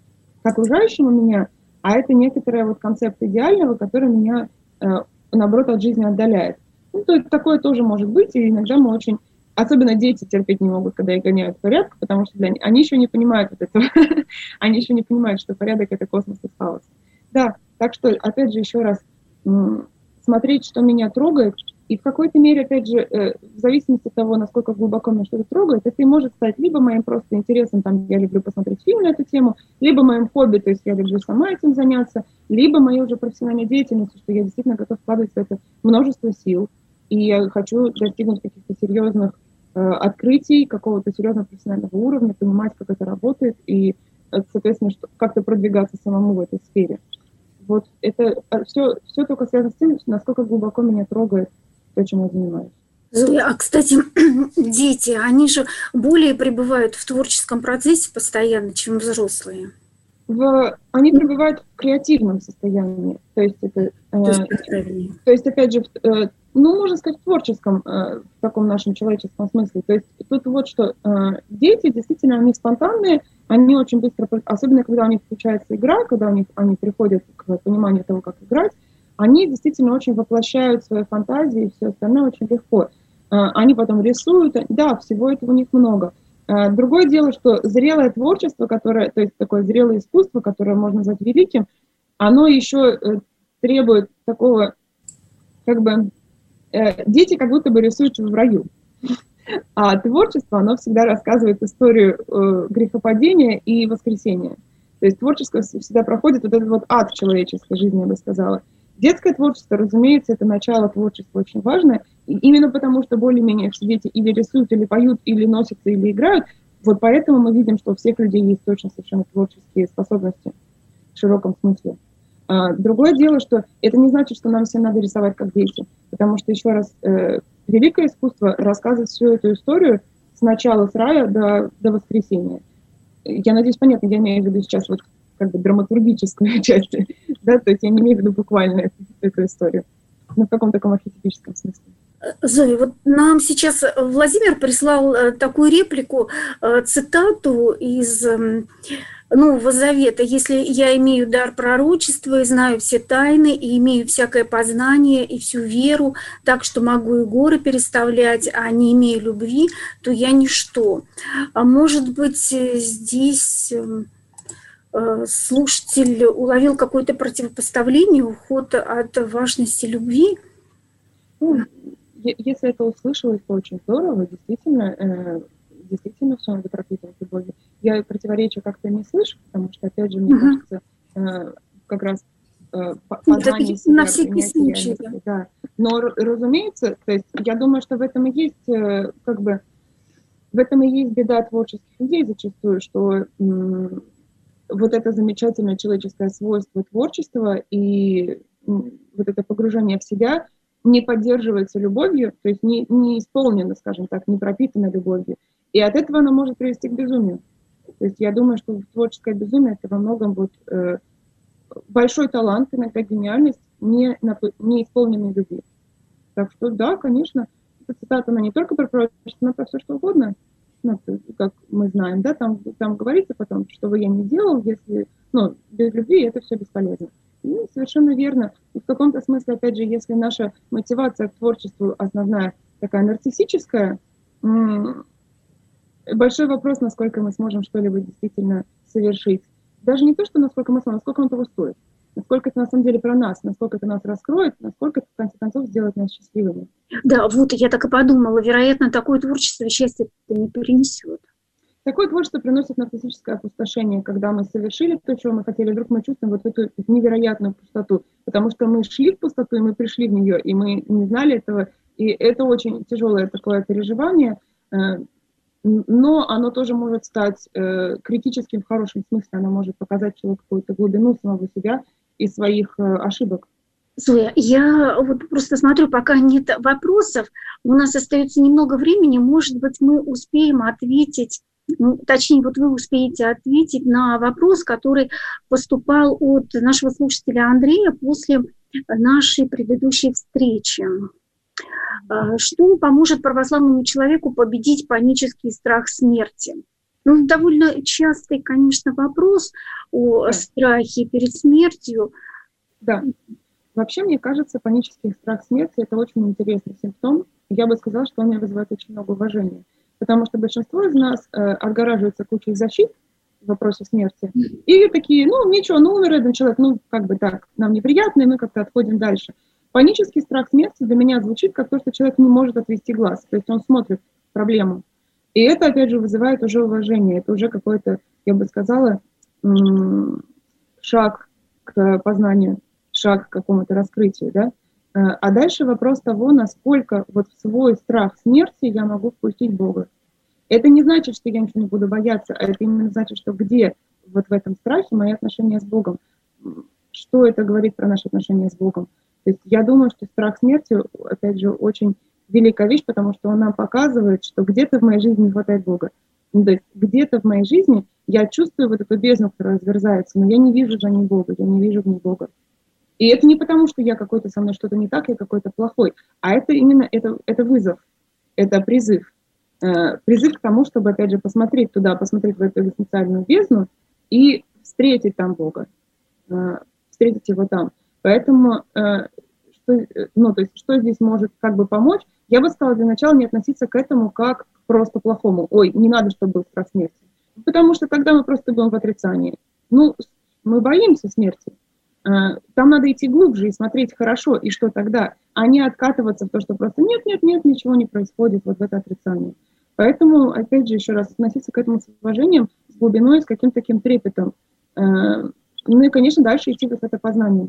C: к окружающему меня, а это некоторая вот концепт идеального, который меня, э, наоборот, от жизни отдаляет. Ну, то есть такое тоже может быть, и иногда мы очень, особенно дети терпеть не могут, когда их гоняют в порядок, потому что для них, они еще не понимают вот этого, они еще не понимают, что порядок – это космос и хаос. Да, так что, опять же, еще раз, смотреть, что меня трогает, и в какой-то мере, опять же, э, в зависимости от того, насколько глубоко меня что-то трогает, это и может стать либо моим просто интересом, там, я люблю посмотреть фильм на эту тему, либо моим хобби, то есть я люблю сама этим заняться, либо моей уже профессиональной деятельностью, что я действительно готов вкладывать в это множество сил, и я хочу достигнуть каких-то серьезных э, открытий, какого-то серьезного профессионального уровня, понимать, как это работает, и, соответственно, что, как-то продвигаться самому в этой сфере. Вот это все, все только связано с тем, насколько глубоко меня трогает то, чем я занимаюсь.
B: Зоя, а, кстати, дети, они же более пребывают в творческом процессе постоянно, чем взрослые.
C: В, они пребывают в креативном состоянии. То есть, это,
B: то есть,
C: э, то есть опять же, э, ну, можно сказать, в творческом, э, в таком нашем человеческом смысле. То есть тут вот что, э, дети действительно, они спонтанные, они очень быстро, особенно когда у них включается игра, когда у них, они приходят к пониманию того, как играть, они действительно очень воплощают свои фантазии и все остальное очень легко. Э, они потом рисуют, да, всего этого у них много. Э, другое дело, что зрелое творчество, которое, то есть такое зрелое искусство, которое можно назвать великим, оно еще э, требует такого, как бы, э, дети как будто бы рисуют в раю. А творчество, оно всегда рассказывает историю э, грехопадения и воскресения. То есть творчество всегда проходит вот этот вот ад человеческой жизни, я бы сказала. Детское творчество, разумеется, это начало творчества очень важно, и именно потому, что более-менее все дети или рисуют, или поют, или носятся, или играют, вот поэтому мы видим, что у всех людей есть точно совершенно творческие способности в широком смысле. А, другое дело, что это не значит, что нам всем надо рисовать как дети, потому что, еще раз, э, великое искусство рассказывать всю эту историю с начала, с рая до, до воскресения. Я надеюсь, понятно, я имею в виду сейчас вот как бы драматургическую часть, да, то есть я не имею в виду буквально эту, эту историю, но в каком-то таком архетипическом смысле.
B: Зоя, вот нам сейчас Владимир прислал такую реплику, цитату из Нового Завета: «Если я имею дар пророчества и знаю все тайны, и имею всякое познание и всю веру, так что могу и горы переставлять, а не имею любви, то я ничто». А может быть, здесь слушатель уловил какое-то противопоставление, уход от важности любви?
C: Ну, если это услышалось, то очень здорово, действительно, действительно все надо пропитывать любовью. Я противоречия как-то не слышу, потому что, опять же, мне uh-huh. кажется, как раз познание себя,
B: на всякий случай, да.
C: Да. Но, разумеется, то есть я думаю, что в этом и есть, как бы, в этом и есть беда творческих людей зачастую, что м- вот это замечательное человеческое свойство творчества и м- вот это погружение в себя не поддерживается любовью, то есть не, не исполнено, скажем так, не пропитано любовью. И от этого оно может привести к безумию. То есть я думаю, что творческое безумие — это во многом вот, э, большой талант, иногда гениальность, не, не исполненной любви. Так что да, конечно, эта цитата, она не только про пророчество, но про все что угодно. Ну, как мы знаем, да, там, там говорится потом, что бы я ни делал, если, ну, без любви это все бесполезно. И совершенно верно. И в каком-то смысле, опять же, если наша мотивация к творчеству основная такая нарциссическая, м- большой вопрос, насколько мы сможем что-либо действительно совершить. Даже не то, что насколько мы сможем, насколько он того стоит. Насколько это на самом деле про нас, насколько это нас раскроет, насколько это в конце концов сделает нас счастливыми.
B: Да, вот я так и подумала, вероятно, такое творчество счастья не перенесет.
C: Такое творчество приносит нарциссическое опустошение, когда мы совершили то, чего мы хотели, вдруг мы чувствуем вот эту невероятную пустоту, потому что мы шли в пустоту, и мы пришли в нее, и мы не знали этого, и это очень тяжелое такое переживание, но оно тоже может стать э, критическим в хорошем смысле, оно может показать человеку какую-то глубину самого себя и своих э, ошибок.
B: Зоя, я вот просто смотрю, пока нет вопросов, у нас остается немного времени, может быть, мы успеем ответить, ну, точнее, вот вы успеете ответить на вопрос, который поступал от нашего слушателя Андрея после нашей предыдущей встречи. Что поможет православному человеку победить панический страх смерти? Ну, довольно частый, конечно, вопрос о да. страхе перед смертью.
C: Да. Вообще, мне кажется, панический страх смерти – это очень интересный симптом. Я бы сказала, что он мне вызывает очень много уважения. Потому что большинство из нас э, отгораживается кучей защит в вопросе смерти. И такие, ну, ничего, ну, умер один человек, ну, как бы так, нам неприятно, и мы как-то отходим дальше. Панический страх смерти для меня звучит как то, что человек не может отвести глаз, то есть он смотрит проблему. И это, опять же, вызывает уже уважение, это уже какой-то, я бы сказала, шаг к познанию, шаг к какому-то раскрытию, да. А дальше вопрос того, насколько вот в свой страх смерти я могу впустить Бога. Это не значит, что я ничего не буду бояться, а это именно значит, что где вот в этом страхе мои отношения с Богом. Что это говорит про наши отношения с Богом? То есть я думаю, что страх смерти, опять же, очень великая вещь, потому что он нам показывает, что где-то в моей жизни не хватает Бога. Ну, то есть где-то в моей жизни я чувствую вот эту бездну, которая разверзается, но я не вижу за ней Бога, я не вижу в ней Бога. И это не потому, что я какой-то со мной что-то не так, я какой-то плохой, а это именно это, это вызов, это призыв. Э, призыв к тому, чтобы, опять же, посмотреть туда, посмотреть в эту экзистенциальную бездну и встретить там Бога, э, встретить его там. Поэтому, э, что, ну, то есть, что здесь может как бы помочь, я бы сказала для начала не относиться к этому как к просто плохому. Ой, не надо, чтобы был страх смерти. Потому что тогда мы просто будем в отрицании. Ну, мы боимся смерти. Э, там надо идти глубже и смотреть хорошо, и что тогда, а не откатываться в то, что просто нет-нет-нет, ничего не происходит, вот в это отрицание. Поэтому, опять же, еще раз, относиться к этому с уважением, с глубиной, с каким-то таким трепетом. Э, ну и, конечно, дальше идти в это познание.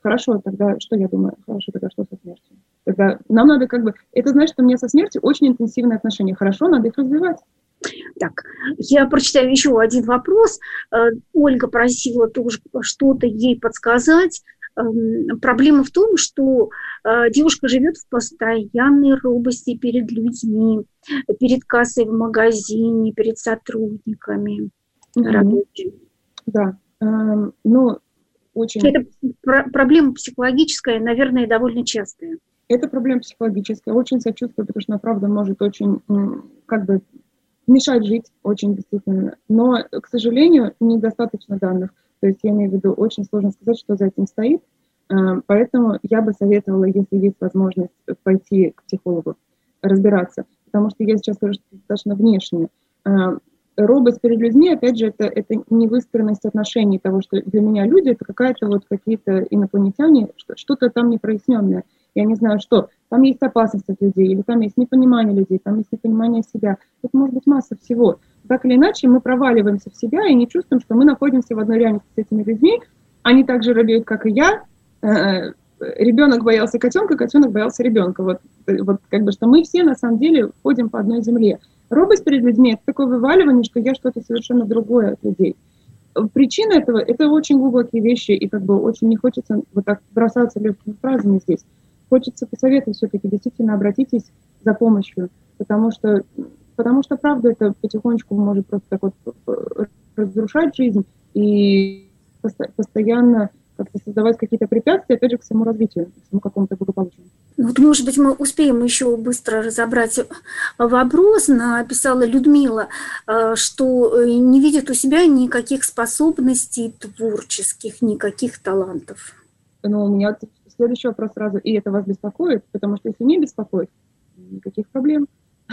C: Хорошо, тогда что я думаю? Хорошо, тогда что со смертью? Тогда нам надо как бы... Это значит, что у меня со смертью очень интенсивные отношения. Хорошо, надо их развивать.
B: Так, я прочитаю еще один вопрос. Ольга просила тоже что-то ей подсказать. Проблема в том, что девушка живет в постоянной робости перед людьми, перед кассой в магазине, перед сотрудниками.
C: Mm-hmm. Да, ну, очень...
B: Это проблема психологическая, наверное, довольно частая.
C: Это проблема психологическая, очень сочувствую, потому что она, правда, может очень, как бы, мешать жить, очень действительно. Но, к сожалению, недостаточно данных. То есть, я имею в виду, очень сложно сказать, что за этим стоит. Поэтому я бы советовала, если есть возможность, пойти к психологу, разбираться. Потому что я сейчас скажу, что это достаточно внешне. Робость перед людьми, опять же, это, это невыстроенность отношений того, что для меня люди — это какая-то вот какие-то инопланетяне, что-то там непроясненное. Я не знаю, что. Там есть опасность от людей, или там есть непонимание людей, там есть непонимание себя. Тут может быть масса всего. Так или иначе, мы проваливаемся в себя и не чувствуем, что мы находимся в одной реальности с этими людьми. Они так же робеют, как и я. Ребенок боялся котенка, котенок боялся ребенка. Вот, вот как бы, что мы все на самом деле ходим по одной земле. Робость перед людьми — это такое вываливание, что я что-то совершенно другое от людей. Причина этого — это очень глубокие вещи, и как бы очень не хочется вот так бросаться легкими фразами здесь. Хочется посоветовать все-таки, действительно обратитесь за помощью, потому что, потому что правда, это потихонечку может просто так вот разрушать жизнь и постоянно как-то создавать какие-то препятствия, опять же, к своему развитию, к своему какому-то благополучию.
B: Вот, может быть, мы успеем еще быстро разобрать вопрос. Написала Людмила, что не видит у себя никаких способностей творческих, никаких талантов.
C: Ну, у меня следующий вопрос сразу. И это вас беспокоит? Потому что если не беспокоит, никаких проблем.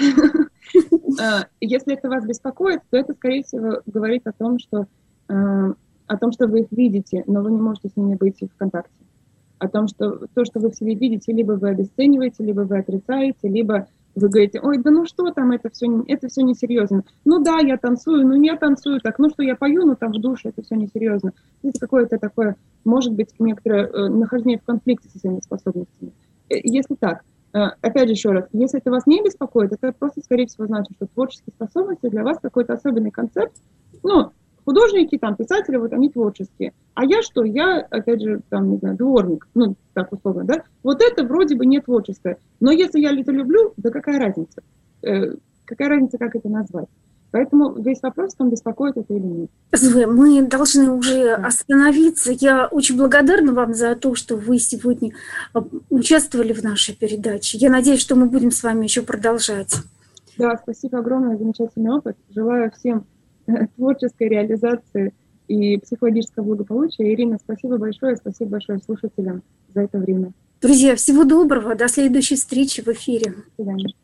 C: Если это вас беспокоит, то это, скорее всего, говорит о том, что о том, что вы их видите, но вы не можете с ними быть в контакте. О том, что то, что вы в себе видите, либо вы обесцениваете, либо вы отрицаете, либо вы говорите: ой, да ну что там, это все, это все несерьезно. Ну да, я танцую, ну я танцую так, ну что я пою, ну там в душе, это все несерьезно. Это какое-то такое, может быть, некоторое э, нахождение в конфликте со своими способностями. Э, если так, э, опять же еще раз, если это вас не беспокоит, это просто, скорее всего, значит, что творческие способности для вас какой-то особенный концепт. Ну, художники, там, писатели, вот они творческие. А я что? Я, опять же, там, не знаю, дворник, ну, так условно, да? Вот это вроде бы не творческое. Но если я это люблю, да какая разница? Э, какая разница, как это назвать? Поэтому весь вопрос в том, беспокоит это или нет.
B: Зоя, мы должны уже остановиться. Я очень благодарна вам за то, что вы сегодня участвовали в нашей передаче. Я надеюсь, что мы будем с вами еще продолжать.
C: Да, спасибо огромное, замечательный опыт. Желаю всем творческой реализации и психологического благополучия. Ирина, спасибо большое, спасибо большое слушателям за это время.
B: Друзья, всего доброго, до следующей встречи в эфире.
C: До свидания.